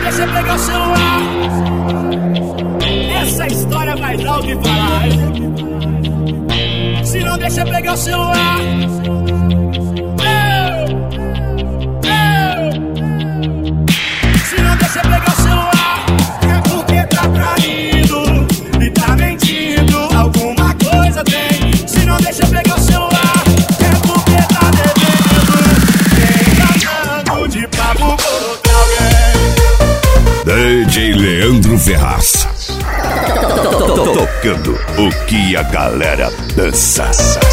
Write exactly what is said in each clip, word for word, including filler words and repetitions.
deixa pegar o celular. Essa história vai dar o que falar. Se não deixa pegar o celular, se não deixa pegar o celular, é porque tá traindo e tá mentindo. Alguma coisa tem. Se não deixa pegar o celular, é porque tá devendo. Quem tá dando de papo com alguém? D J Leandro Ferraz, tocando o que a galera dança.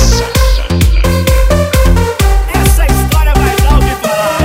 Essa história vai dar o que falar.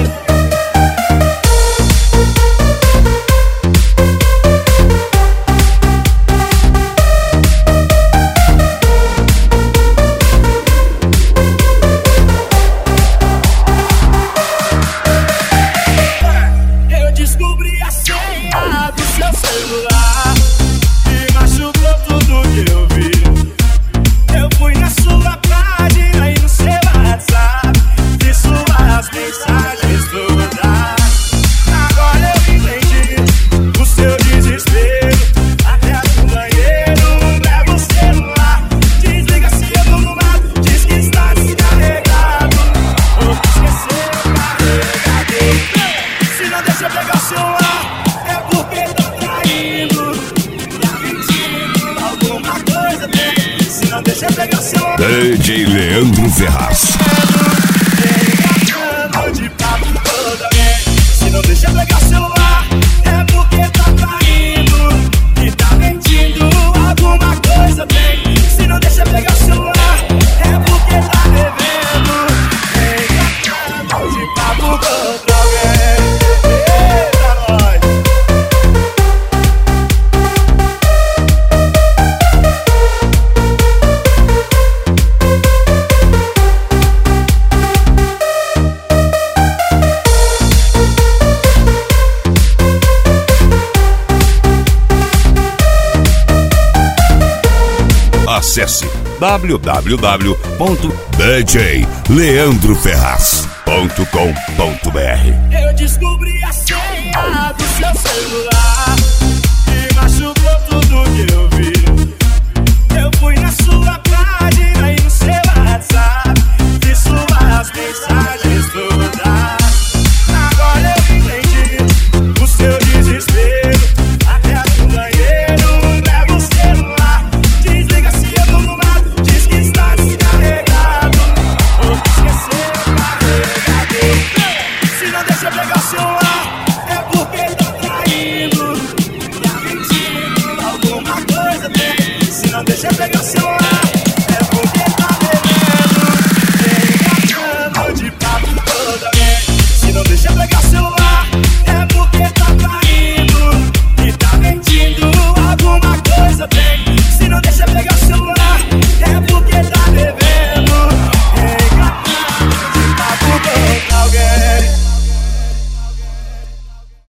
Eu descobri a senha do seu celular e machucou tudo que eu vi. Eu fui na sua página e no seu WhatsApp, vi suas mensagens todas. Agora eu entendi o seu desespero. Até no banheiro leva o celular. Desliga se eu tô no mato, diz que está descarregado ou que esqueceu o carregador. Se não deixa pegar o celular, é porque tá traindo, tá mentindo. Alguma coisa tem. Se não deixa pegar o celular, D J Leandro Ferraz. de papo toda vez. Se não deixa pegar o celular, é porque tá traindo e tá mentindo. Alguma coisa tem. Se não deixa pegar o celular, é porque tá devendo. Vem de papo contra alguém. Eita, nós. Acesse w w w ponto d j leandro ferraz ponto com ponto b r. Eu descobri a senha